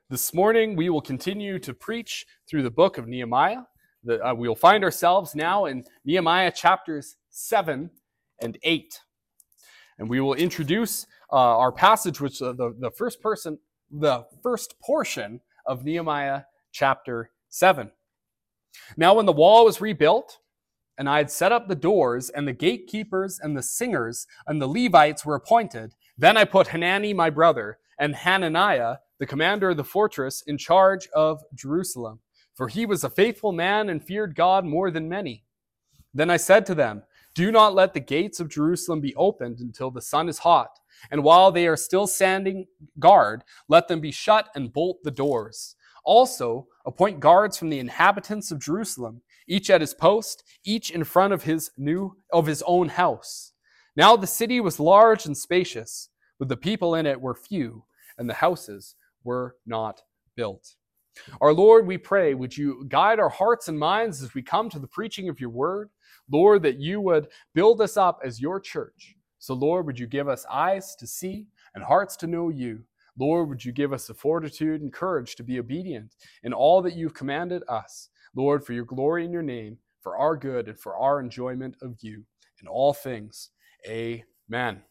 This morning, we will continue to preach through the book of Nehemiah. We will find ourselves now in Nehemiah chapters 7 and 8. And we will introduce our passage, which the first portion of Nehemiah chapter 7. Now, when the wall was rebuilt, and I had set up the doors, and the gatekeepers and the singers and the Levites were appointed, then I put Hanani my brother and Hananiah, the commander of the fortress, in charge of Jerusalem. For he was a faithful man and feared God more than many. Then I said to them, do not let the gates of Jerusalem be opened until the sun is hot. And while they are still standing guard, let them be shut and bolt the doors. Also, appoint guards from the inhabitants of Jerusalem, each at his post, each in front of his own house. Now the city was large and spacious, but the people in it were few, and the houses were not built. Our Lord, we pray, would you guide our hearts and minds as we come to the preaching of your word? Lord, that you would build us up as your church. So, Lord, would you give us eyes to see and hearts to know you? Lord, would you give us the fortitude and courage to be obedient in all that you've commanded us? Lord, for your glory in your name, for our good and for our enjoyment of you in all things. Amen.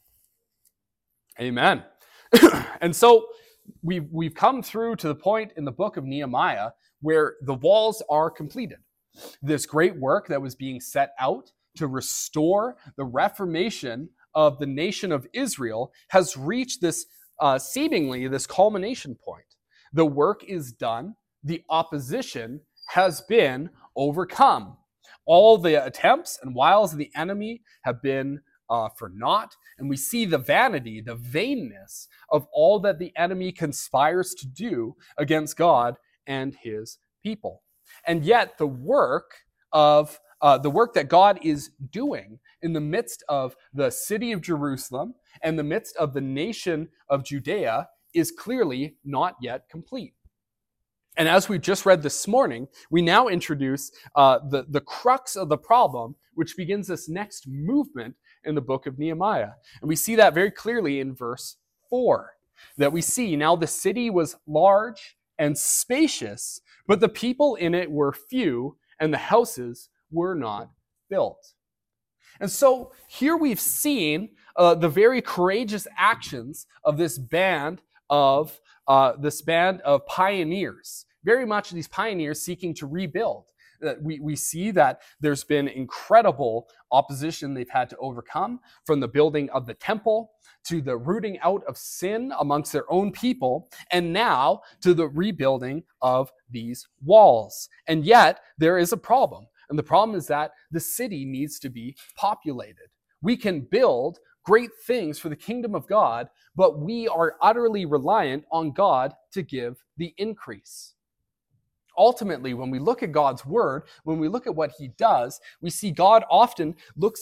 Amen. And so we've come through to the point in the book of Nehemiah where the walls are completed. This great work that was being set out to restore the reformation of the nation of Israel has reached this seemingly this culmination point. The work is done. The opposition has been overcome. All the attempts and wiles of the enemy have been for naught, and we see the vanity, the vainness of all that the enemy conspires to do against God and his people. And yet the work that God is doing in the midst of the city of Jerusalem and the midst of the nation of Judea is clearly not yet complete. And as we just read this morning, we now introduce the crux of the problem, which begins this next movement in the book of Nehemiah. And we see that very clearly in verse 4, that we see now the city was large and spacious, but the people in it were few, and the houses were not built. And so here we've seen the very courageous actions of this band of pioneers. Very much these pioneers seeking to rebuild. We see that there's been incredible opposition they've had to overcome, from the building of the temple to the rooting out of sin amongst their own people, and now to the rebuilding of these walls. And yet there is a problem. And the problem is that the city needs to be populated. We can build great things for the kingdom of God, but we are utterly reliant on God to give the increase. Ultimately, when we look at God's word, when we look at what he does, we see God often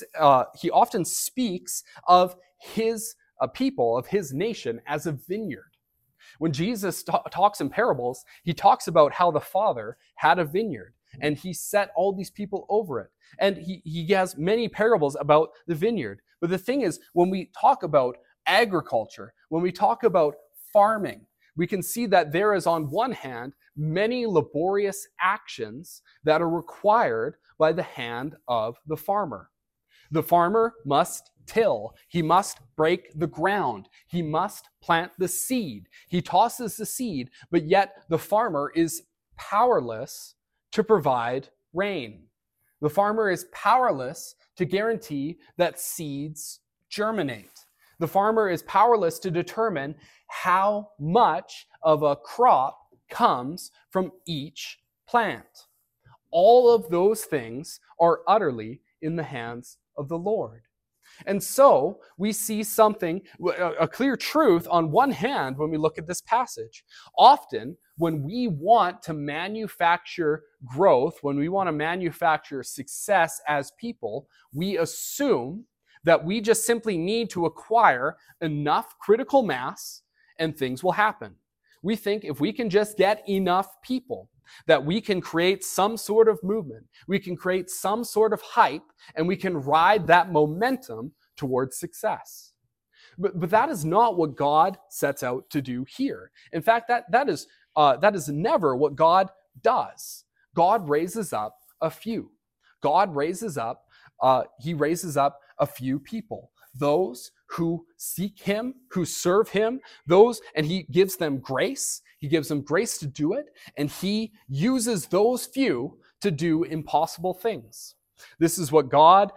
speaks of his people, of his nation, as a vineyard. When Jesus talks in parables, he talks about how the Father had a vineyard and he set all these people over it. And he has many parables about the vineyard. But the thing is, when we talk about agriculture, when we talk about farming, we can see that there is, on one hand, many laborious actions that are required by the hand of the farmer. The farmer must till. He must break the ground. He must plant the seed. He tosses the seed, but yet the farmer is powerless to provide rain. The farmer is powerless to guarantee that seeds germinate. The farmer is powerless to determine how much of a crop comes from each plant. All of those things are utterly in the hands of the Lord. And so we see a clear truth on one hand when we look at this passage. Often, when we want to manufacture growth, when we want to manufacture success as people, we assume that we just simply need to acquire enough critical mass and things will happen. We think if we can just get enough people, that we can create some sort of movement, we can create some sort of hype, and we can ride that momentum towards success. But that is not what God sets out to do here. In fact, that is that is never what God does. God raises up a few. God raises up, he raises up a few people. Those who seek him, who serve him, and he gives them grace. He gives them grace to do it, and he uses those few to do impossible things. This is what God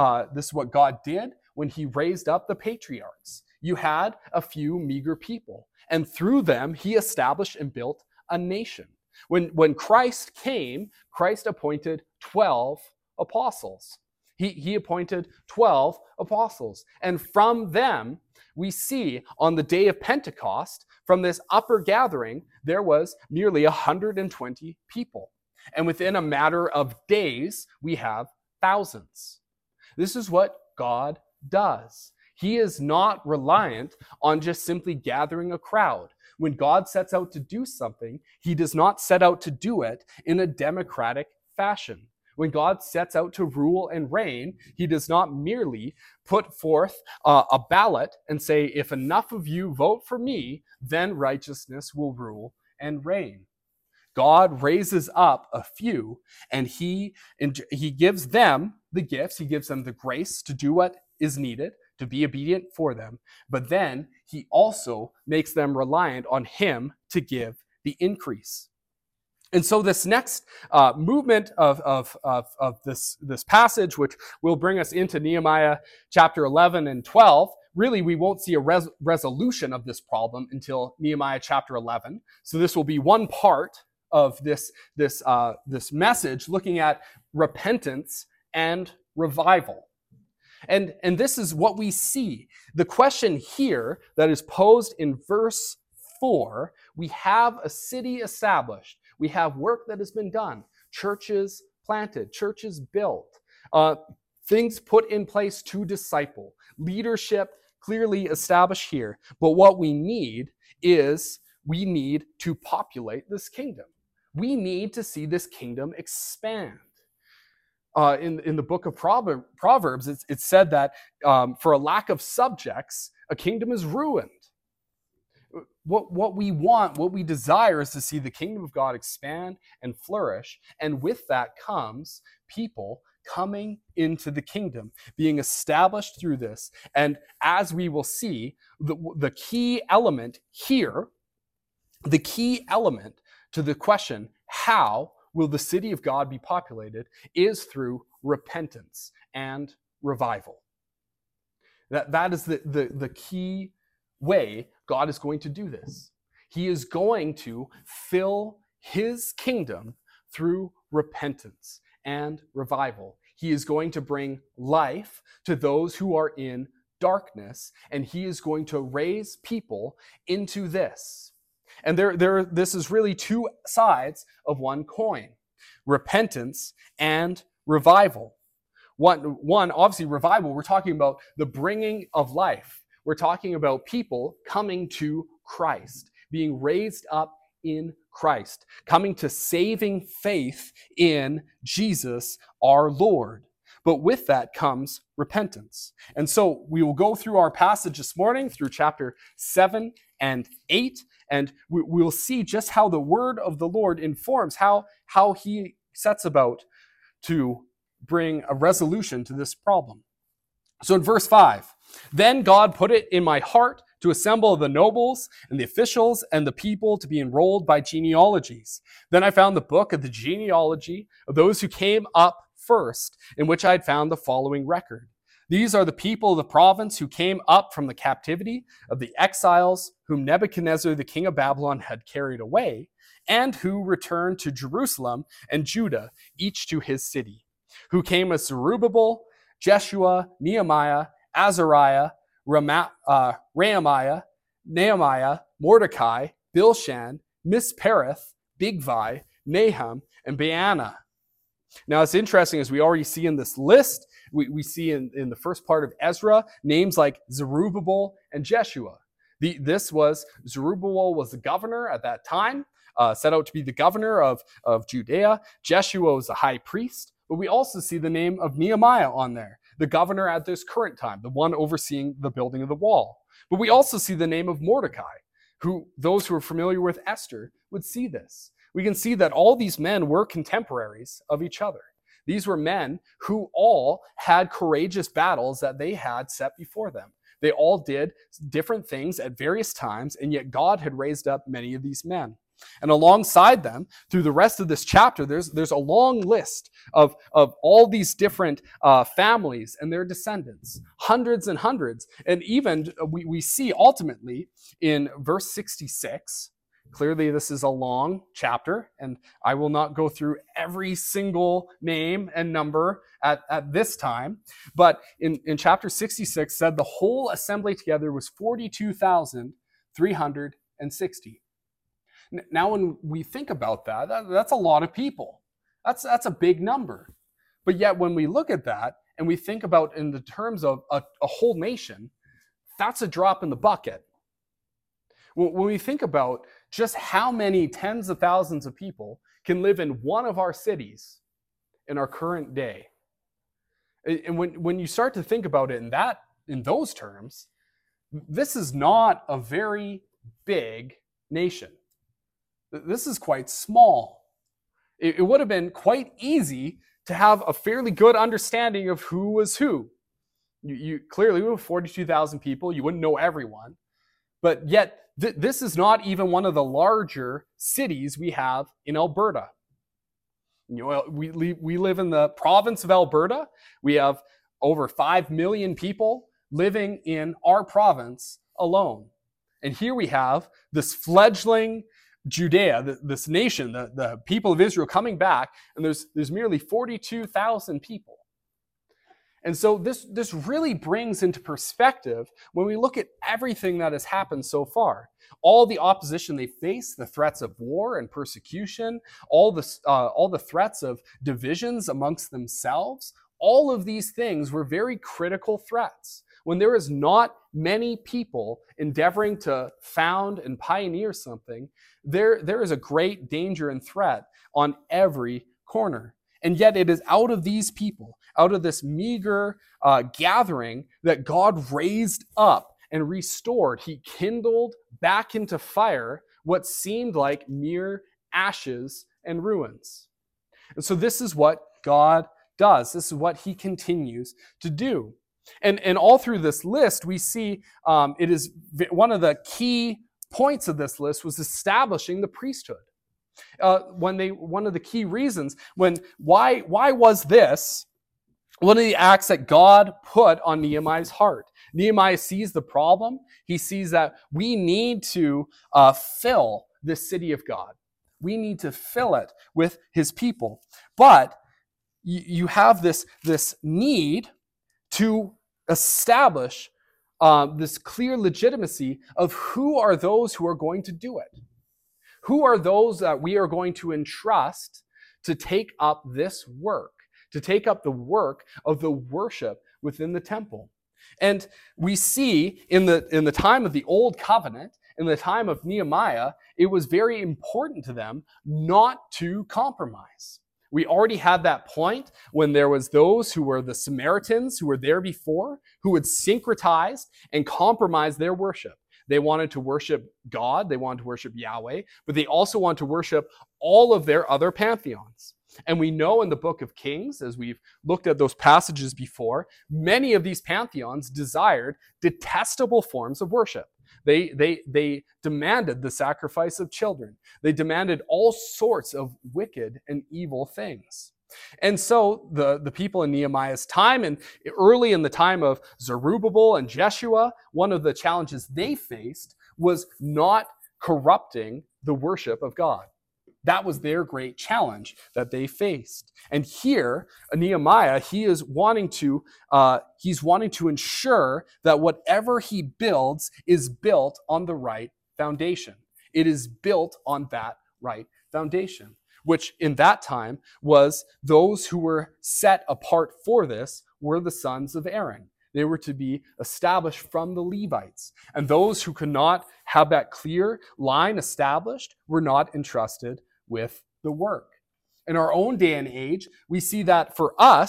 did when he raised up the patriarchs. You had a few meager people, and through them he established and built a nation. When Christ came, Christ appointed 12 apostles. He appointed 12 apostles. And from them, we see on the day of Pentecost, from this upper gathering, there was nearly 120 people. And within a matter of days, we have thousands. This is what God does. He is not reliant on just simply gathering a crowd. When God sets out to do something, he does not set out to do it in a democratic fashion. When God sets out to rule and reign, he does not merely put forth a ballot and say, if enough of you vote for me, then righteousness will rule and reign. God raises up a few, and he gives them the gifts. He gives them the grace to do what is needed, to be obedient for them. But then he also makes them reliant on him to give the increase. And so this next movement of this passage, which will bring us into Nehemiah chapter 11 and 12, really we won't see a resolution of this problem until Nehemiah chapter 11. So this will be one part of this message, looking at repentance and revival. And this is what we see. The question here that is posed in verse 4, we have a city established. We have work that has been done, churches planted, churches built, things put in place to disciple, leadership clearly established here. But what we need to populate this kingdom. We need to see this kingdom expand. In the book of Proverbs, it's said that for a lack of subjects, a kingdom is ruined. What we want, what we desire is to see the kingdom of God expand and flourish. And with that comes people coming into the kingdom, being established through this. And as we will see, the key element here, the key element to the question, how will the city of God be populated, is through repentance and revival. That is the key way God is going to do this. He is going to fill his kingdom through repentance and revival. He is going to bring life to those who are in darkness, and he is going to raise people into this. And this is really two sides of one coin: repentance and revival. One, obviously, revival, we're talking about the bringing of life. We're talking about people coming to Christ, being raised up in Christ, coming to saving faith in Jesus, our Lord. But with that comes repentance. And so we will go through our passage this morning, through chapter 7 and 8, and we'll see just how the word of the Lord informs how he sets about to bring a resolution to this problem. So in verse 5, then God put it in my heart to assemble the nobles and the officials and the people to be enrolled by genealogies. Then I found the book of the genealogy of those who came up first, in which I had found the following record. These are the people of the province who came up from the captivity of the exiles whom Nebuchadnezzar, the king of Babylon, had carried away, and who returned to Jerusalem and Judah, each to his city, who came as Zerubbabel, Jeshua, Nehemiah, Azariah, Rehemiah, Nehemiah, Mordecai, Bilshan, Mispereth, Bigvai, Nahum, and Baana. Now, it's interesting, as we already see in this list, we see in the first part of Ezra, names like Zerubbabel and Jeshua. Zerubbabel was the governor at that time, set out to be the governor of Judea. Jeshua was the high priest. But we also see the name of Nehemiah on there, the governor at this current time, the one overseeing the building of the wall. But we also see the name of Mordecai, those who are familiar with Esther would see this. We can see that all these men were contemporaries of each other. These were men who all had courageous battles that they had set before them. They all did different things at various times, and yet God had raised up many of these men. And alongside them, through the rest of this chapter, there's a long list of all these different families and their descendants, hundreds and hundreds. And even we see ultimately in verse 66, clearly this is a long chapter, and I will not go through every single name and number at this time. But in chapter 66 said the whole assembly together was 42,360. Now, when we think about that's a lot of people. That's a big number. But yet, when we look at that and we think about in the terms of a whole nation, that's a drop in the bucket. When we think about just how many tens of thousands of people can live in one of our cities in our current day, and when you start to think about it in those terms, this is not a very big nation. This is quite small. It would have been quite easy to have a fairly good understanding of who was who. You clearly, with 42,000 people, you wouldn't know everyone. But yet, this is not even one of the larger cities we have in Alberta. We live in the province of Alberta. We have over 5 million people living in our province alone. And here we have this fledgling Judea, this nation, the people of Israel coming back, and there's merely 42,000 people. And so this really brings into perspective when we look at everything that has happened so far. All the opposition they face, the threats of war and persecution, all the threats of divisions amongst themselves, all of these things were very critical threats. When there is not many people endeavoring to found and pioneer something, there is a great danger and threat on every corner. And yet it is out of these people, out of this meager gathering, that God raised up and restored. He kindled back into fire what seemed like mere ashes and ruins. And so this is what God does. This is what he continues to do. And all through this list, we see it is one of the key points of this list was establishing the priesthood. One of the key reasons why was this one of the acts that God put on Nehemiah's heart? Nehemiah sees the problem. He sees that we need to fill this city of God. We need to fill it with his people. But you have this need to establish this clear legitimacy of who are those who are going to do it. Who are those that we are going to entrust to take up this work, to take up the work of the worship within the temple? And we see in the time of the Old Covenant, in the time of Nehemiah, it was very important to them not to compromise. We already had that point when there was those who were the Samaritans who were there before, who had syncretized and compromised their worship. They wanted to worship God, they wanted to worship Yahweh, but they also wanted to worship all of their other pantheons. And we know in the book of Kings, as we've looked at those passages before, many of these pantheons desired detestable forms of worship. They demanded the sacrifice of children. They demanded all sorts of wicked and evil things. And so the people in Nehemiah's time, and early in the time of Zerubbabel and Jeshua, one of the challenges they faced was not corrupting the worship of God. That was their great challenge that they faced. And here, Nehemiah, he's wanting to ensure that whatever he builds is built on the right foundation. It is built on that right foundation, which in that time was those who were set apart for this were the sons of Aaron. They were to be established from the Levites. And those who could not have that clear line established were not entrusted with the work. In our own day and age, we see that for us,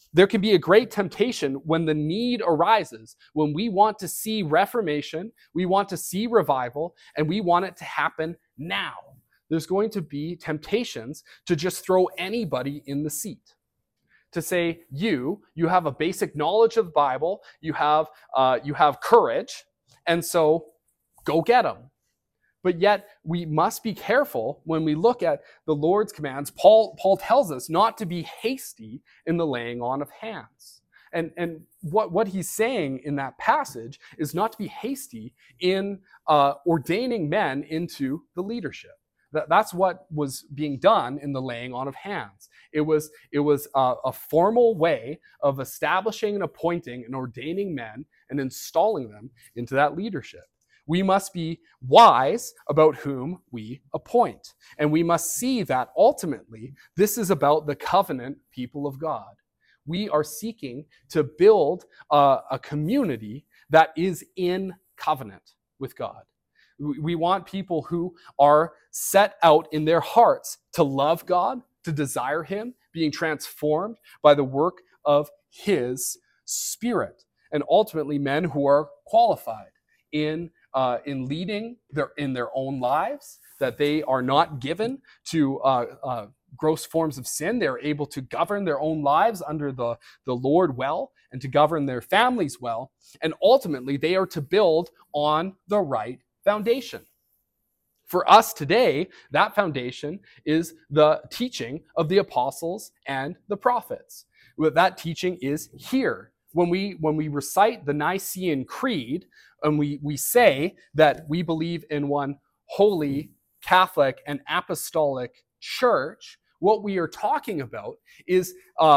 there can be a great temptation when the need arises, when we want to see reformation, we want to see revival, and we want it to happen now. There's going to be temptations to just throw anybody in the seat. To say, you have a basic knowledge of the Bible, you have courage, and so go get them. But yet we must be careful when we look at the Lord's commands. Paul tells us not to be hasty in the laying on of hands. And what he's saying in that passage is not to be hasty in ordaining men into the leadership. That's what was being done in the laying on of hands. It was a formal way of establishing and appointing and ordaining men and installing them into that leadership. We must be wise about whom we appoint. And we must see that ultimately this is about the covenant people of God. We are seeking to build a community that is in covenant with God. We want people who are set out in their hearts to love God, to desire Him, being transformed by the work of His Spirit. And ultimately men who are qualified in leading in their own lives, that they are not given to gross forms of sin. They're able to govern their own lives under the Lord well and to govern their families well. And ultimately, they are to build on the right foundation. For us today, that foundation is the teaching of the apostles and the prophets. That teaching is here. When we recite the Nicene Creed, and we say that we believe in one holy, Catholic, and apostolic church, what we are talking about is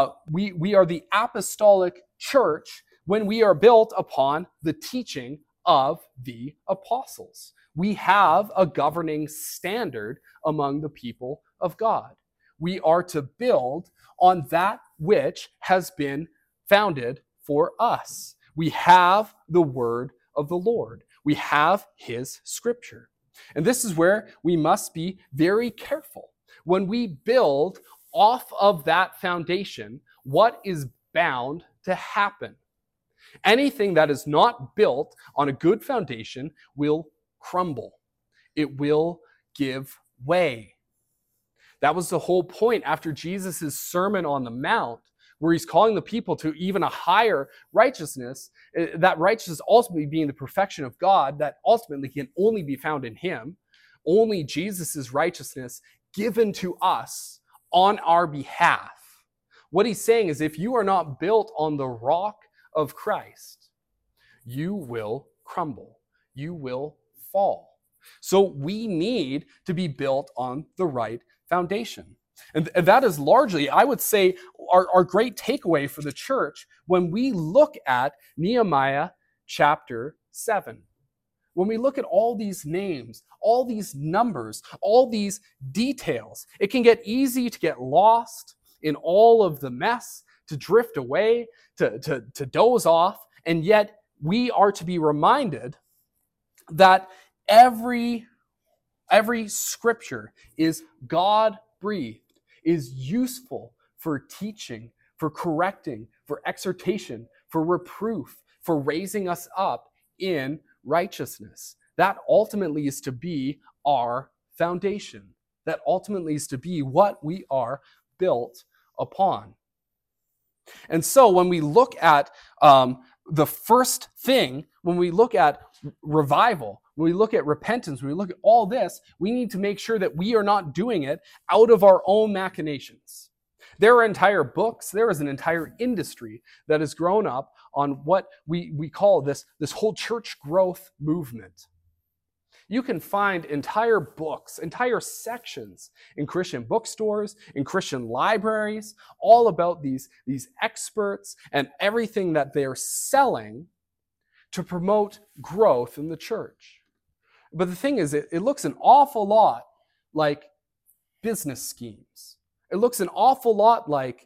we are the apostolic church when we are built upon the teaching of the apostles. We have a governing standard among the people of God. We are to build on that which has been founded for us. We have the word of the Lord. We have His scripture. And this is where we must be very careful. When we build off of that foundation, what is bound to happen? Anything that is not built on a good foundation will crumble. It will give way. That was the whole point after Jesus' Sermon on the Mount, where He's calling the people to even a higher righteousness, that righteousness ultimately being the perfection of God, that ultimately can only be found in Him, only Jesus' righteousness given to us on our behalf. What He's saying is, if you are not built on the rock of Christ, you will crumble. You will fall. So we need to be built on the right foundation. And that is largely, I would say, our great takeaway for the church when we look at Nehemiah chapter 7. When we look at all these names, all these numbers, all these details, it can get easy to get lost in all of the mess, to drift away, to doze off, and yet we are to be reminded that every scripture is God-breathed, is useful for teaching, for correcting, for exhortation, for reproof, for raising us up in righteousness. That ultimately is to be our foundation. That ultimately is to be what we are built upon. And so when we look at the first thing, when we look at revival, when we look at repentance, when we look at all this, we need to make sure that we are not doing it out of our own machinations. There are entire books, there is an entire industry that has grown up on what we call this whole church growth movement. You can find entire books, entire sections in Christian bookstores, in Christian libraries, all about these experts and everything that they're selling to promote growth in the church. But the thing is, it looks an awful lot like business schemes. It looks an awful lot like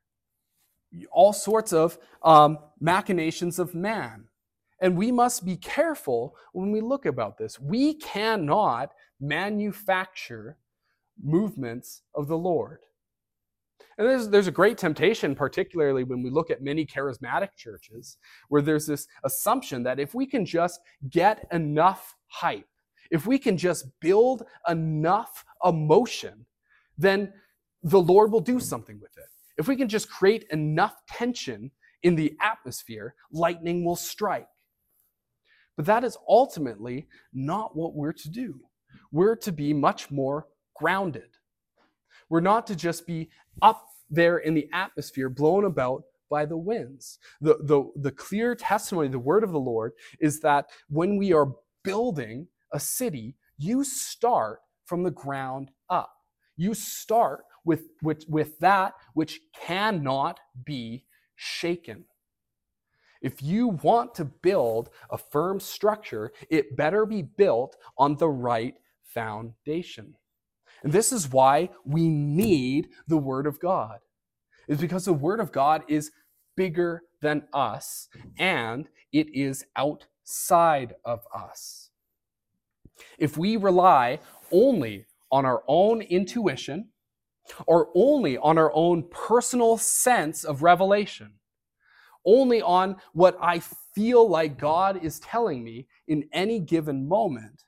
all sorts of machinations of man. And we must be careful when we look about this. We cannot manufacture movements of the Lord. And there's a great temptation, particularly when we look at many charismatic churches, where there's this assumption that if we can just get enough hype, if we can just build enough emotion, then the Lord will do something with it. If we can just create enough tension in the atmosphere, lightning will strike. But that is ultimately not what we're to do. We're to be much more grounded. We're not to just be up there in the atmosphere, blown about by the winds. The clear testimony, the word of the Lord, is that when we are building a city, you start from the ground up. You start with that which cannot be shaken. If you want to build a firm structure, it better be built on the right foundation. And this is why we need the Word of God. It's because the Word of God is bigger than us, and it is outside of us. If we rely only on our own intuition, or only on our own personal sense of revelation, only on what I feel like God is telling me in any given moment,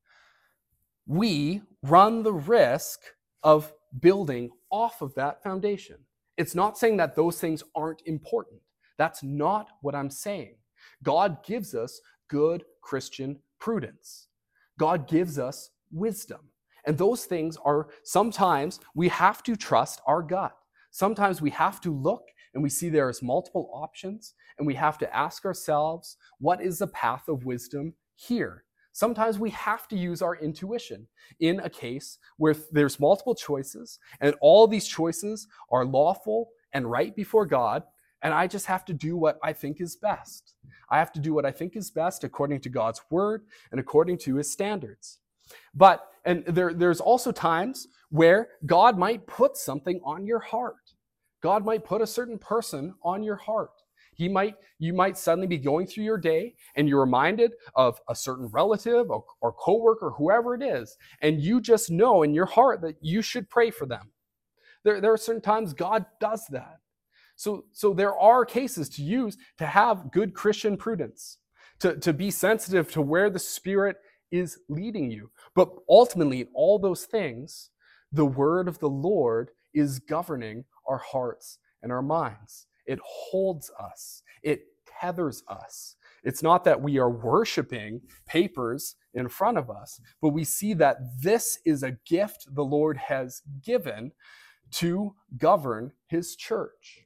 we run the risk of building off of that foundation. It's not saying that those things aren't important. That's not what I'm saying. God gives us good Christian prudence. God gives us wisdom. And those things are, sometimes we have to trust our gut. Sometimes we have to look and we see there is multiple options, and we have to ask ourselves, what is the path of wisdom here? Sometimes we have to use our intuition in a case where there's multiple choices, and all these choices are lawful and right before God, and I just have to do what I think is best. I have to do what I think is best according to God's word and according to his standards. But, and there's also times where God might put something on your heart. God might put a certain person on your heart. You might suddenly be going through your day and you're reminded of a certain relative or coworker, whoever it is, and you just know in your heart that you should pray for them. There are certain times God does that. So there are cases to use to have good Christian prudence, to be sensitive to where the Spirit is leading you. But ultimately, in all those things, the word of the Lord is governing our hearts and our minds. It holds us. It tethers us. It's not that we are worshiping papers in front of us, but we see that this is a gift the Lord has given to govern his church.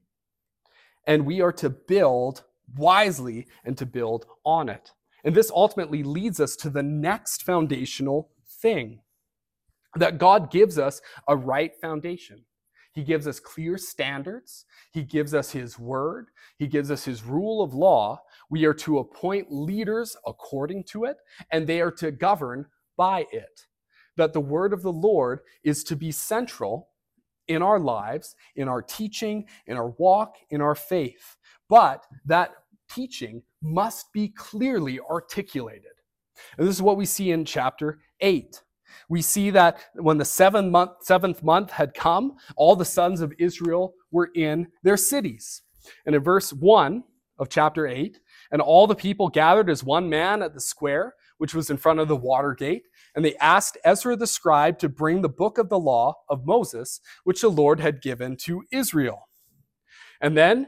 And we are to build wisely and to build on it. And this ultimately leads us to the next foundational thing, that God gives us a right foundation. He gives us clear standards. He gives us his word. He gives us his rule of law. We are to appoint leaders according to it, and they are to govern by it. That the word of the Lord is to be central in our lives, in our teaching, in our walk, in our faith. But that teaching must be clearly articulated. And this is what we see in chapter 8. We see that when the seventh month had come, all the sons of Israel were in their cities. And in verse 1 of chapter 8, and all the people gathered as one man at the square, which was in front of the water gate, and they asked Ezra the scribe to bring the book of the law of Moses, which the Lord had given to Israel. And then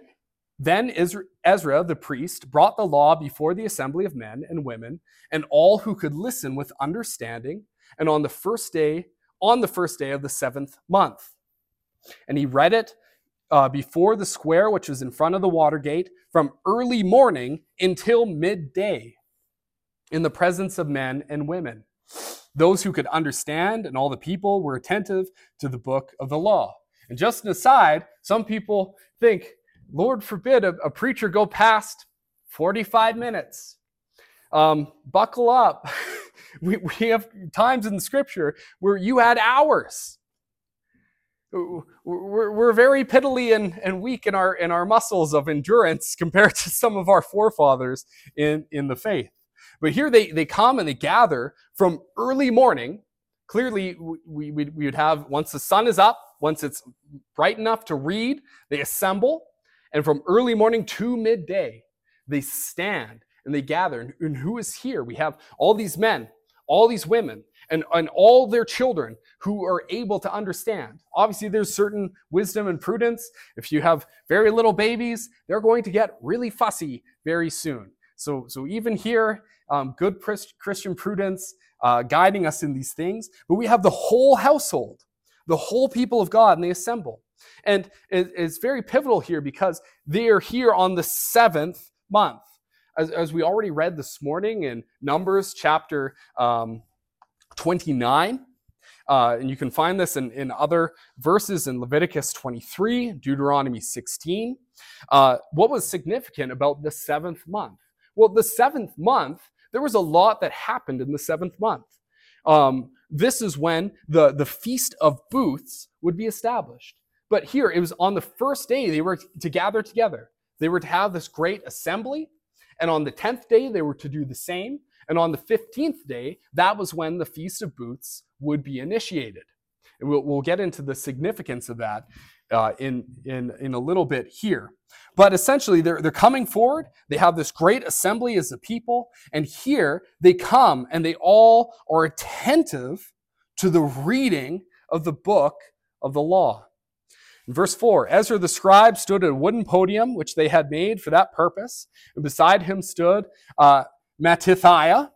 Ezra the priest brought the law before the assembly of men and women, and all who could listen with understanding, and on the first day of the 7th month. And he read it before the square, which was in front of the water gate, from early morning until midday, in the presence of men and women. Those who could understand and all the people were attentive to the book of the law. And just an aside, some people think, Lord forbid a preacher go past 45 minutes. Buckle up. We have times in the scripture where you had hours. We're very piddly and weak in our muscles of endurance compared to some of our forefathers in the faith. But here they come and they gather from early morning. Clearly, we would have, once the sun is up, once it's bright enough to read, they assemble, and from early morning to midday, they stand and they gather. And who is here? We have all these men, all these women, and all their children who are able to understand. Obviously, there's certain wisdom and prudence. If you have very little babies, they're going to get really fussy very soon. So even here, good Christian prudence guiding us in these things. But we have the whole household, the whole people of God, and they assemble. And it's very pivotal here because they are here on the 7th month. As we already read this morning in Numbers chapter 29, and you can find this in other verses in Leviticus 23, Deuteronomy 16. What was significant about the 7th month? Well, the 7th month, there was a lot that happened in the 7th month. This is when the Feast of Booths would be established. But here, it was on the first day they were to gather together. They were to have this great assembly. And on the 10th day, they were to do the same. And on the 15th day, that was when the Feast of Booths would be initiated. And we'll get into the significance of that in a little bit here. But essentially, they're coming forward. They have this great assembly as a people. And here they come and they all are attentive to the reading of the book of the law. In verse 4, Ezra the scribe stood at a wooden podium, which they had made for that purpose. And beside him stood Mattithiah,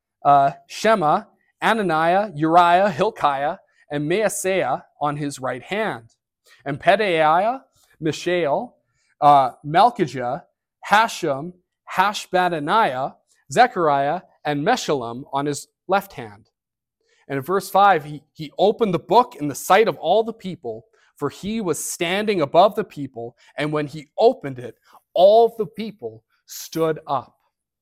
Shema, Ananiah, Uriah, Hilkiah, and Maaseiah on his right hand. And Pedaiah, Mishael, Malchijah, Hashem, Hashbadaniah, Zechariah, and Meshullam on his left hand. And in verse 5, he opened the book in the sight of all the people, for he was standing above the people, and when he opened it, all the people stood up.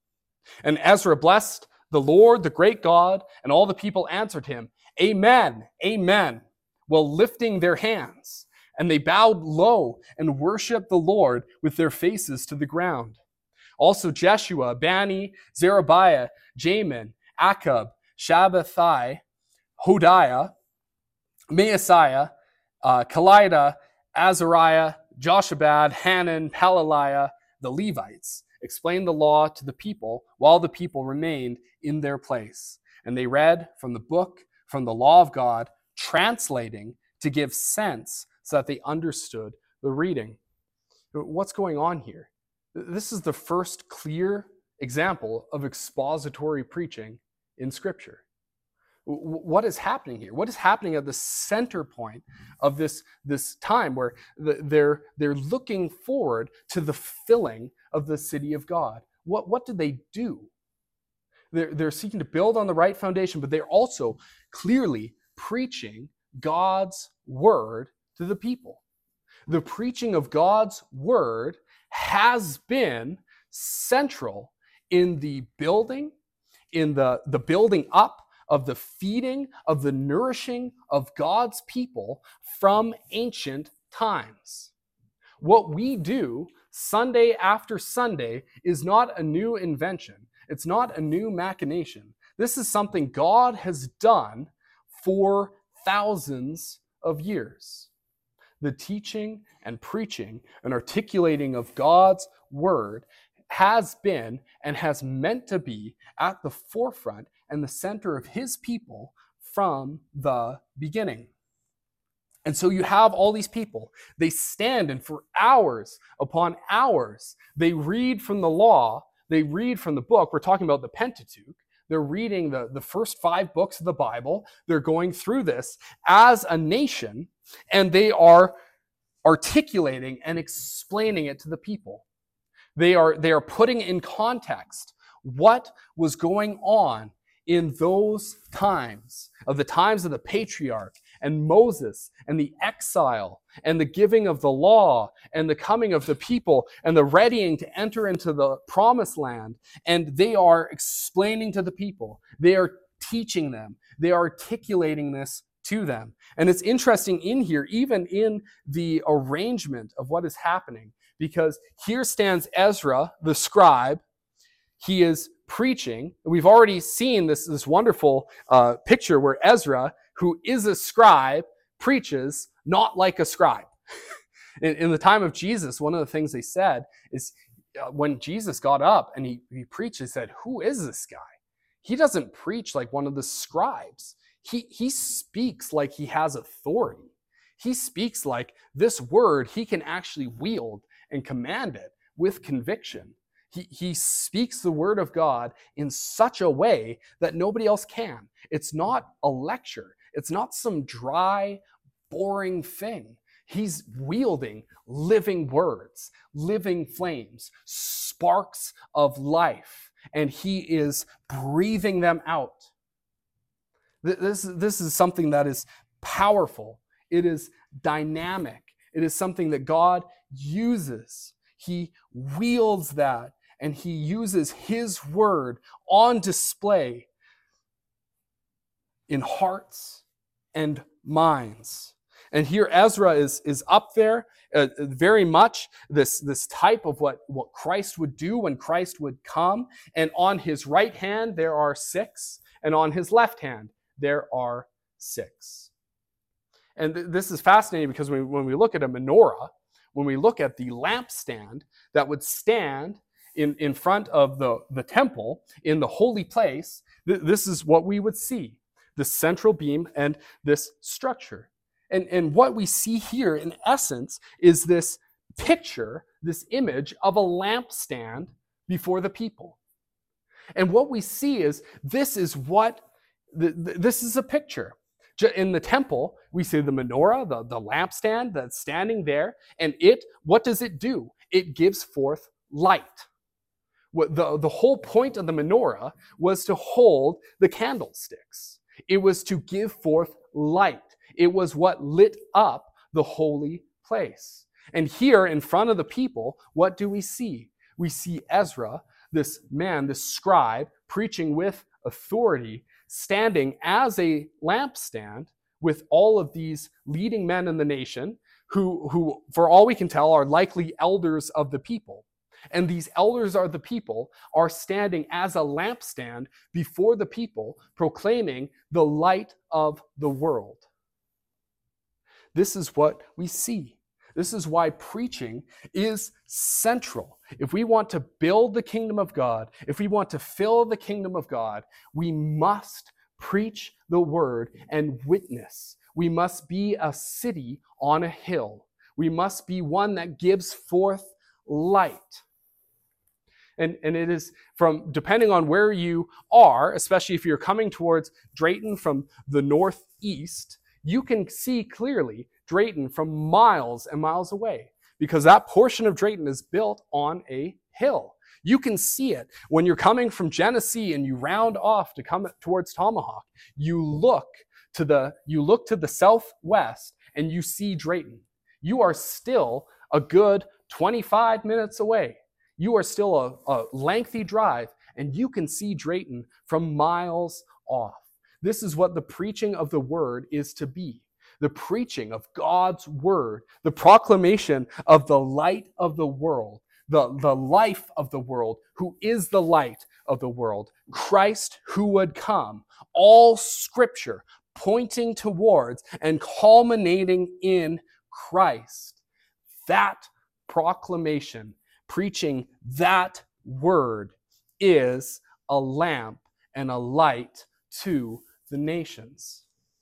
And Ezra blessed the Lord, the great God, and all the people answered him, Amen, Amen, while lifting their hands. And they bowed low and worshiped the Lord with their faces to the ground. Also Jeshua, Bani, Zerubbabel, Jamin, Akab, Shabbathai, Hodiah, Maaseiah, Kelida, Azariah, Joshabad, Hanan, Pelaliah, the Levites, explained the law to the people while the people remained in their place. And they read from the book, from the law of God, translating to give sense so that they understood the reading. What's going on here? This is the first clear example of expository preaching in Scripture. What is happening here? What is happening at the center point of this time where they're looking forward to the filling of the city of God? What do they do? They're seeking to build on the right foundation, but they're also clearly preaching God's word to the people. The preaching of God's word has been central in the building, in the building up of the feeding, of the nourishing of God's people from ancient times. What we do Sunday after Sunday is not a new invention. It's not a new machination. This is something God has done for thousands of years. The teaching and preaching and articulating of God's word has been and has meant to be at the forefront and the center of his people from the beginning. And so you have all these people. They stand and for hours upon hours, they read from the law, they read from the book. We're talking about the Pentateuch. They're reading the first 5 books of the Bible. They're going through this as a nation, and they are articulating and explaining it to the people. They are putting in context what was going on in those times, of the patriarch and Moses and the exile and the giving of the law and the coming of the people and the readying to enter into the promised land. And they are explaining to the people. They are teaching them. They are articulating this to them. And it's interesting in here, even in the arrangement of what is happening, because here stands Ezra, the scribe. He is preaching. We've already seen this wonderful picture where Ezra, who is a scribe, preaches not like a scribe. In the time of Jesus, one of the things they said is when Jesus got up and he preached, they said, who is this guy? He doesn't preach like one of the scribes. He speaks like he has authority. He speaks like this word he can actually wield and command it with conviction. He speaks the word of God in such a way that nobody else can. It's not a lecture. It's not some dry, boring thing. He's wielding living words, living flames, sparks of life, and he is breathing them out. This is something that is powerful. It is dynamic. It is something that God uses. He wields that, and he uses his word on display in hearts and minds. And here Ezra is up there, very much this type of what Christ would do when Christ would come. And on his right hand, there are 6, and on his left hand, there are 6. And this is fascinating because when we look at a menorah, when we look at the lampstand that would stand in front of the temple in the holy place, this is what we would see, the central beam and this structure. And what we see here, in essence, is this picture, this image of a lampstand before the people. And what we see is this is a picture. In the temple, we see the menorah, the lampstand that's standing there, and what does it do? It gives forth light. The whole point of the menorah was to hold the candlesticks. It was to give forth light. It was what lit up the holy place. And here in front of the people, what do we see? We see Ezra, this man, this scribe, preaching with authority, standing as a lampstand with all of these leading men in the nation who, for all we can tell, are likely elders of the people. And these elders of the people are standing as a lampstand before the people, proclaiming the light of the world. This is what we see. This is why preaching is central. If we want to build the kingdom of God, if we want to fill the kingdom of God, we must preach the word and witness. We must be a city on a hill. We must be one that gives forth light. And it is from, depending on where you are, especially if you're coming towards Drayton from the northeast, you can see clearly Drayton from miles and miles away because that portion of Drayton is built on a hill. You can see it when you're coming from Genesee and you round off to come towards Tomahawk. You look to the southwest and you see Drayton. You are still a good 25 minutes away. You are still a lengthy drive, and you can see Drayton from miles off. This is what the preaching of the word is to be. The preaching of God's word, the proclamation of the light of the world, the life of the world, who is the light of the world, Christ who would come, all scripture pointing towards and culminating in Christ. That proclamation, preaching that word, is a lamp and a light to the nations.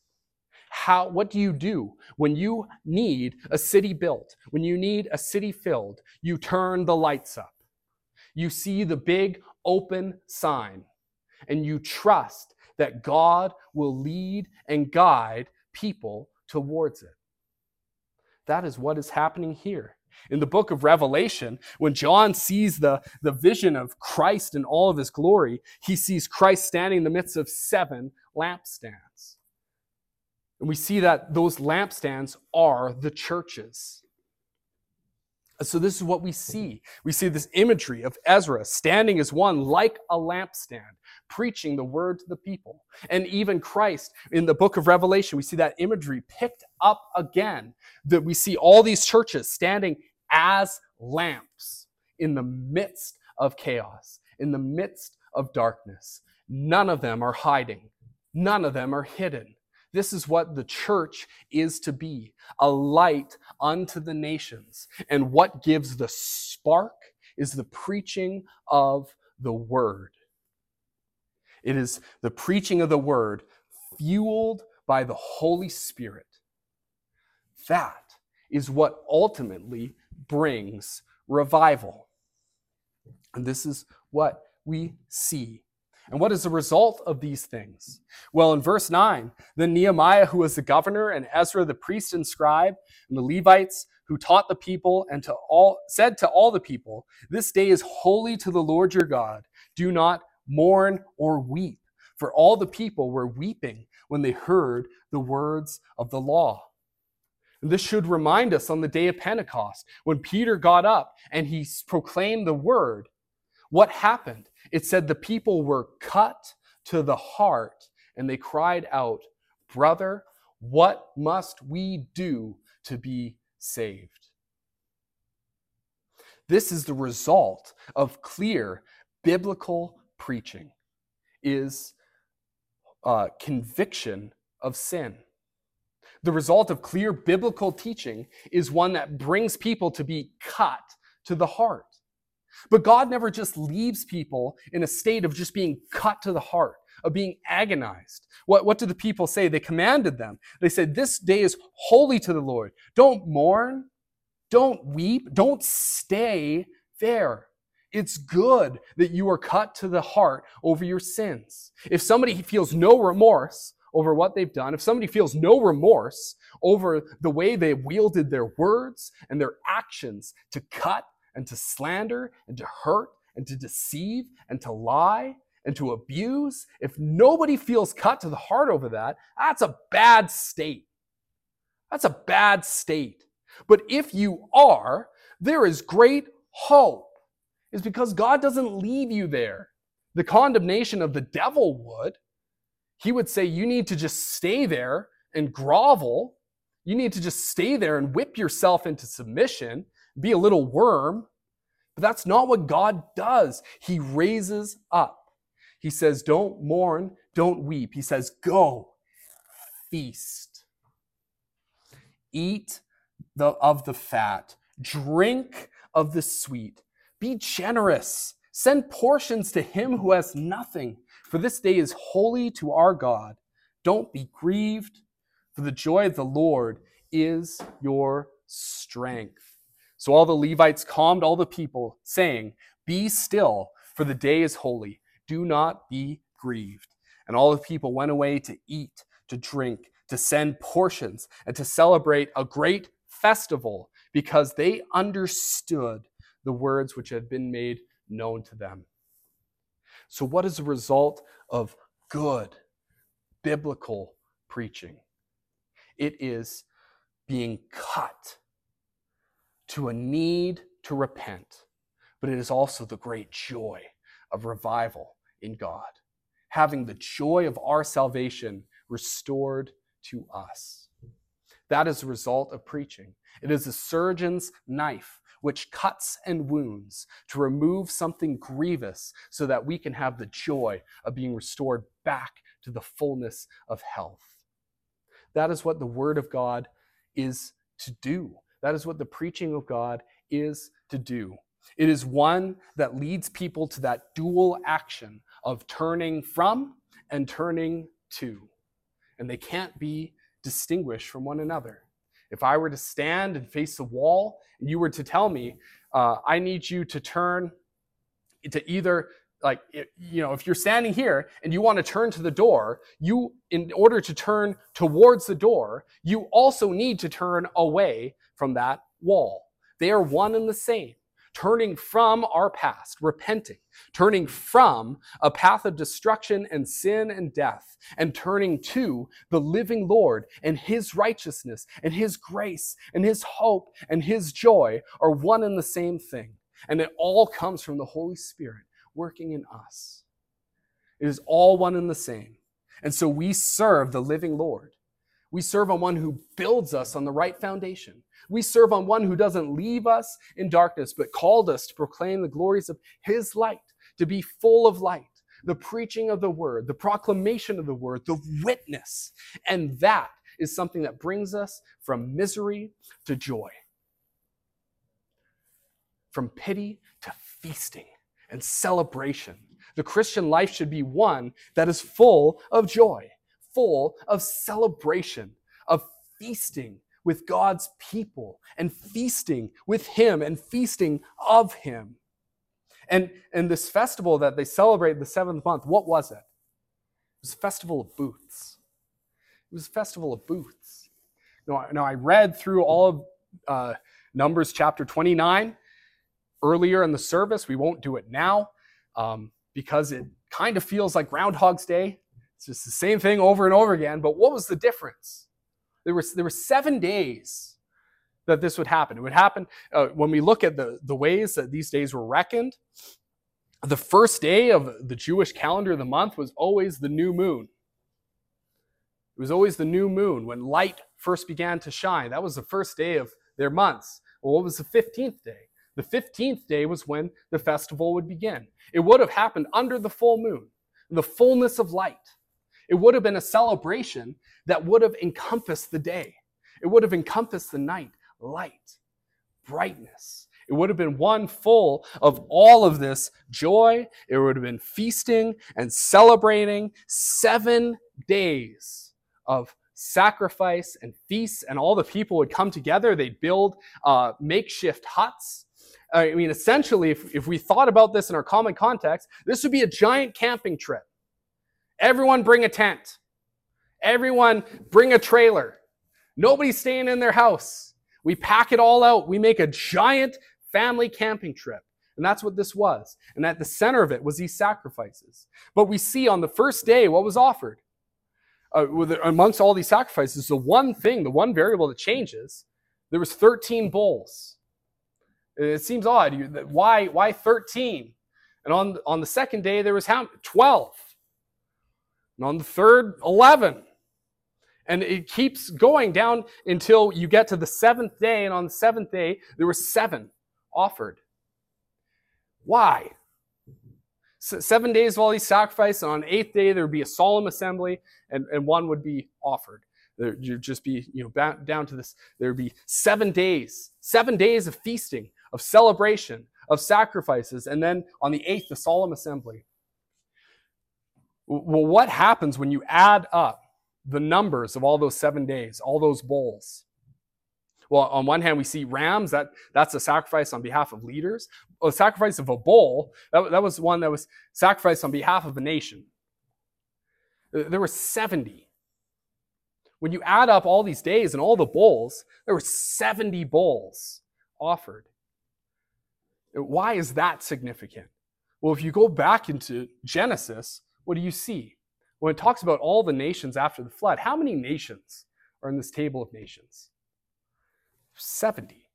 What do you do when you need a city built, when you need a city filled? You turn the lights up. You see the big open sign, and you trust that God will lead and guide people towards it. That is what is happening here. In the book of Revelation, when John sees the vision of Christ in all of his glory, he sees Christ standing in the midst of 7 lampstands. And we see that those lampstands are the churches. So this is what we see. We see this imagery of Ezra standing as one like a lampstand, preaching the word to the people. And even Christ, in the book of Revelation, we see that imagery picked up again, that we see all these churches standing as lamps in the midst of chaos, in the midst of darkness. None of them are hiding. None of them are hidden. This is what the church is to be, a light unto the nations. And what gives the spark is the preaching of the word. It is the preaching of the word fueled by the Holy Spirit. That is what ultimately brings revival. And this is what we see. And what is the result of these things? Well, in verse 9, then Nehemiah, who was the governor, and Ezra, the priest and scribe, and the Levites, who taught the people, and said to all the people, this day is holy to the Lord your God. Do not mourn or weep. For all the people were weeping when they heard the words of the law. And this should remind us on the day of Pentecost, when Peter got up and he proclaimed the word. What happened? It said the people were cut to the heart and they cried out, brother, what must we do to be saved? This is the result of clear biblical preaching, is conviction of sin. The result of clear biblical teaching is one that brings people to be cut to the heart. But God never just leaves people in a state of just being cut to the heart, of being agonized. What did the people say? They commanded them. They said, this day is holy to the Lord. Don't mourn. Don't weep. Don't stay there. It's good that you are cut to the heart over your sins. If somebody feels no remorse over what they've done, if somebody feels no remorse over the way they wielded their words and their actions to cut and to slander and to hurt and to deceive and to lie and to abuse, if nobody feels cut to the heart over that, that's a bad state. That's a bad state. But if you are, there is great hope. It's because God doesn't leave you there. The condemnation of the devil would. He would say you need to just stay there and grovel. You need to just stay there and whip yourself into submission, be a little worm. But that's not what God does. He raises up. He says, don't mourn, don't weep. He says, go, feast. Eat of the fat. Drink of the sweet. Be generous. Send portions to him who has nothing. For this day is holy to our God. Don't be grieved, for the joy of the Lord is your strength. So all the Levites calmed all the people, saying, be still, for the day is holy. Do not be grieved. And all the people went away to eat, to drink, to send portions, and to celebrate a great festival, because they understood the words which had been made known to them. So what is the result of good biblical preaching? It is being cut to a need to repent, but it is also the great joy of revival in God, having the joy of our salvation restored to us. That is the result of preaching. It is a surgeon's knife which cuts and wounds to remove something grievous so that we can have the joy of being restored back to the fullness of health. That is what the Word of God is to do. That is what the preaching of God is to do. It is one that leads people to that dual action of turning from and turning to. And they can't be distinguished from one another. If I were to stand and face the wall, and you were to tell me, I need you to turn to either, if you're standing here and you want to turn to the door, in order to turn towards the door, you also need to turn away from that wall. They are one and the same. Turning from our past, repenting, turning from a path of destruction and sin and death, and turning to the living Lord and his righteousness and his grace and his hope and his joy are one and the same thing. And it all comes from the Holy Spirit working in us. It is all one and the same. And so we serve the living Lord. We serve on one who builds us on the right foundation. We serve on one who doesn't leave us in darkness, but called us to proclaim the glories of his light, to be full of light. the preaching of the word, the proclamation of the word, the witness. And that is something that brings us from misery to joy, from pity to feasting and celebration. The Christian life should be one that is full of joy, full of celebration, of feasting with God's people and feasting with him and feasting of him. And this festival that they celebrate the seventh month, what was it? It was a festival of booths. It was a festival of booths. Now I read through all of Numbers chapter 29 earlier in the service. We won't do it now because it kind of feels like Groundhog's Day. It's just the same thing over and over again. But what was the difference? There were 7 days that this would happen. It would happen when we look at the ways that these days were reckoned. The first day of the Jewish calendar of the month was always the new moon. It was always the new moon when light first began to shine. That was the first day of their months. Well, what was the 15th day? The 15th day was when the festival would begin. It would have happened under the full moon, the fullness of light. It would have been a celebration that would have encompassed the day. It would have encompassed the night, light, brightness. It would have been one full of all of this joy. It would have been feasting and celebrating 7 days of sacrifice and feasts, and all the people would come together. They'd build makeshift huts. I mean, essentially, if we thought about this in our common context, this would be a giant camping trip. Everyone bring a tent. Everyone bring a trailer. Nobody's staying in their house. We pack it all out. We make a giant family camping trip. And that's what this was. And at the center of it was these sacrifices. But we see on the first day what was offered. Amongst all these sacrifices, the one variable that changes, there was 13 bulls. It seems odd. Why 13? And on the second day, there was 12. And on the third, 11. And it keeps going down until you get to the seventh day. And on the seventh day, there were 7 offered. Why? 7 days of all these sacrifices, and on the 8th day, there would be a solemn assembly, and one would be offered. There'd just be, down to this, there would be 7 days of feasting, of celebration, of sacrifices, and then on the 8th, the solemn assembly. Well, what happens when you add up the numbers of all those 7 days, all those bulls? Well, on one hand, we see rams. That's a sacrifice on behalf of leaders. Well, the sacrifice of a bull, that was one that was sacrificed on behalf of a nation. There were 70. When you add up all these days and all the bulls, there were 70 bulls offered. Why is that significant? Well, if you go back into Genesis, what do you see? When it talks about all the nations after the flood, how many nations are in this table of nations? 70.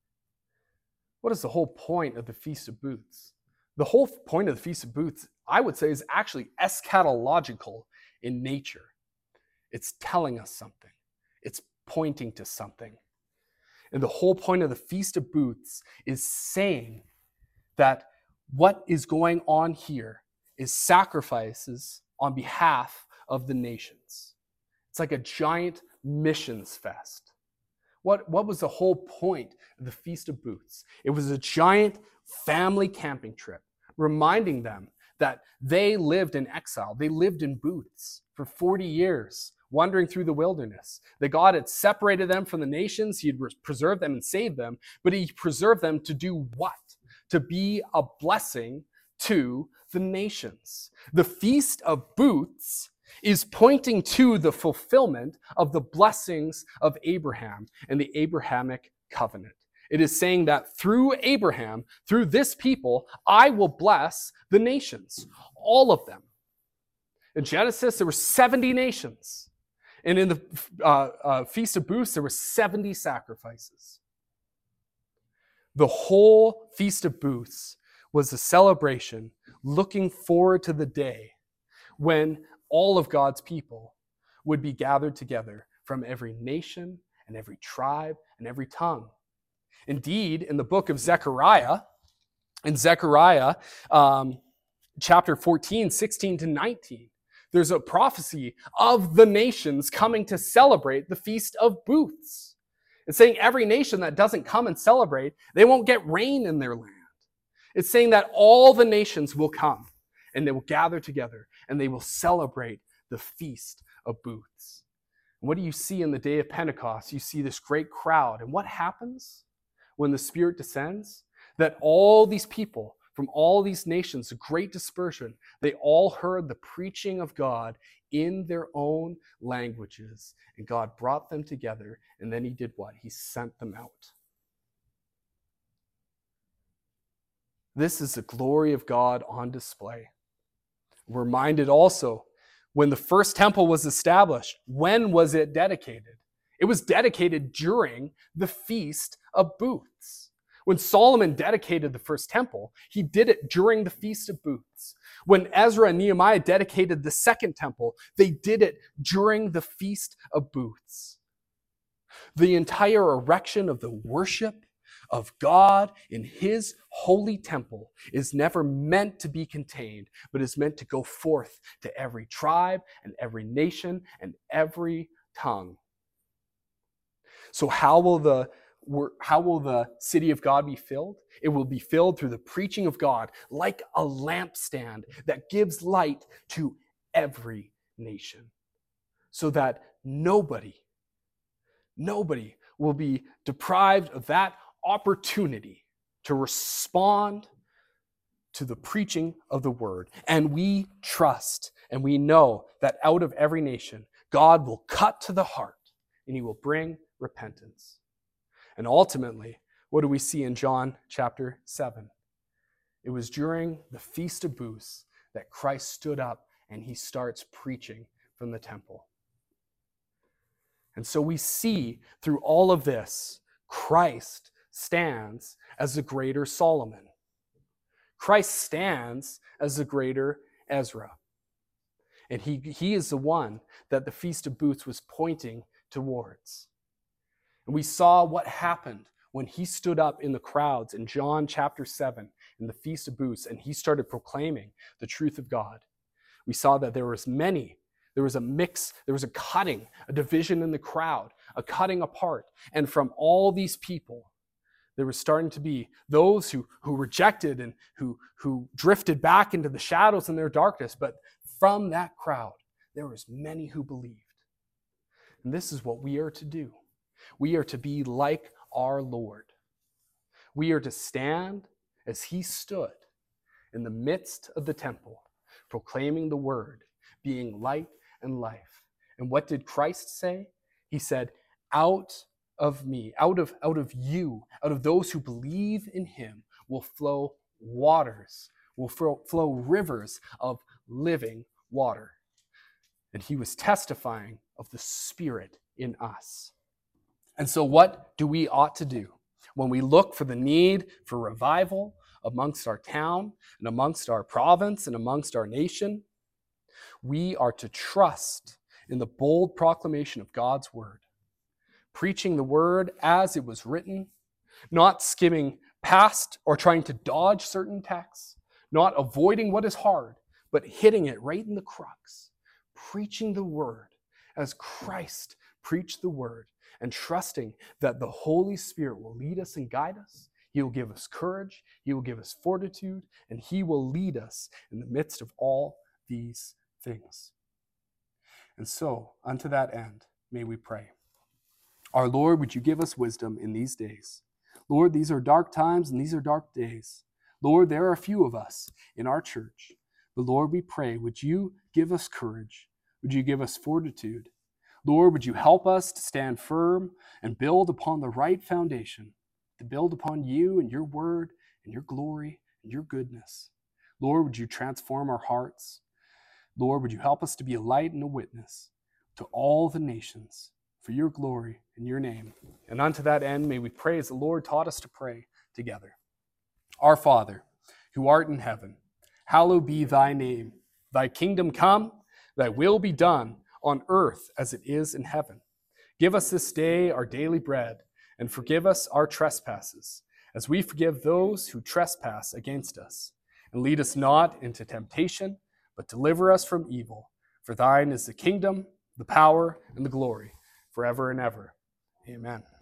What is the whole point of the Feast of Booths? The whole point of the Feast of Booths, I would say, is actually eschatological in nature. It's telling us something. It's pointing to something. And the whole point of the Feast of Booths is saying that what is going on here is sacrifices on behalf of the nations. It's like a giant missions fest. What was the whole point of the Feast of Booths? It was a giant family camping trip, reminding them that they lived in exile. They lived in booths for 40 years, wandering through the wilderness. That God had separated them from the nations. He had preserved them and saved them, but he preserved them to do what? To be a blessing to the nations. The Feast of Booths is pointing to the fulfillment of the blessings of Abraham and the Abrahamic covenant. It is saying that through Abraham, through this people, I will bless the nations, all of them. In Genesis, there were 70 nations. And in the Feast of Booths, there were 70 sacrifices. The whole Feast of Booths was a celebration looking forward to the day when all of God's people would be gathered together from every nation and every tribe and every tongue. Indeed, in the book of Zechariah, chapter 14, 16 to 19, there's a prophecy of the nations coming to celebrate the Feast of Booths. It's saying every nation that doesn't come and celebrate, they won't get rain in their land. It's saying that all the nations will come and they will gather together and they will celebrate the Feast of Booths. And what do you see in the day of Pentecost? You see this great crowd. And what happens when the Spirit descends? That all these people from all these nations, a great dispersion, they all heard the preaching of God in their own languages. And God brought them together. And then he did what? He sent them out. This is the glory of God on display. We're reminded also, when the first temple was established, when was it dedicated? It was dedicated during the Feast of Booths. When Solomon dedicated the first temple, he did it during the Feast of Booths. When Ezra and Nehemiah dedicated the second temple, they did it during the Feast of Booths. The entire erection of the worship of God in his holy temple is never meant to be contained, but is meant to go forth to every tribe and every nation and every tongue. So how will the city of God be filled? It will be filled through the preaching of God, like a lampstand that gives light to every nation, so that nobody will be deprived of that opportunity to respond to the preaching of the word. And we trust and we know that out of every nation, God will cut to the heart and he will bring repentance. And ultimately, what do we see in John chapter 7? It was during the Feast of Booths that Christ stood up and he starts preaching from the temple. And so we see through all of this, Christ stands as the greater Solomon. Christ stands as the greater Ezra. And he is the one that the Feast of Booths was pointing towards. And we saw what happened when he stood up in the crowds in John chapter 7 in the Feast of Booths and he started proclaiming the truth of God. We saw that there was a mix, there was a cutting, a division in the crowd, a cutting apart. And from all these people, there was starting to be those who rejected and who drifted back into the shadows and their darkness. But from that crowd, there was many who believed. And this is what we are to do. We are to be like our Lord. We are to stand as he stood in the midst of the temple, proclaiming the word, being light and life. And what did Christ say? He said, out of me, out of you, out of those who believe in him will flow waters, will flow rivers of living water. And he was testifying of the Spirit in us. And so what do we ought to do when we look for the need for revival amongst our town and amongst our province and amongst our nation? We are to trust in the bold proclamation of God's word, preaching the word as it was written, not skimming past or trying to dodge certain texts, not avoiding what is hard, but hitting it right in the crux, preaching the word as Christ preached the word, and trusting that the Holy Spirit will lead us and guide us. He will give us courage, he will give us fortitude, and he will lead us in the midst of all these things. And so, unto that end, may we pray. Our Lord, would you give us wisdom in these days? Lord, these are dark times and these are dark days. Lord, there are a few of us in our church. But Lord, we pray, would you give us courage? Would you give us fortitude? Lord, would you help us to stand firm and build upon the right foundation, to build upon you and your word and your glory and your goodness. Lord, would you transform our hearts? Lord, would you help us to be a light and a witness to all the nations for your glory and your name. And unto that end, may we pray as the Lord taught us to pray together. Our Father, who art in heaven, hallowed be thy name. Thy kingdom come, thy will be done on earth as it is in heaven. Give us this day our daily bread, and forgive us our trespasses, as we forgive those who trespass against us. and lead us not into temptation, but deliver us from evil. For thine is the kingdom, the power, and the glory, forever and ever. Amen.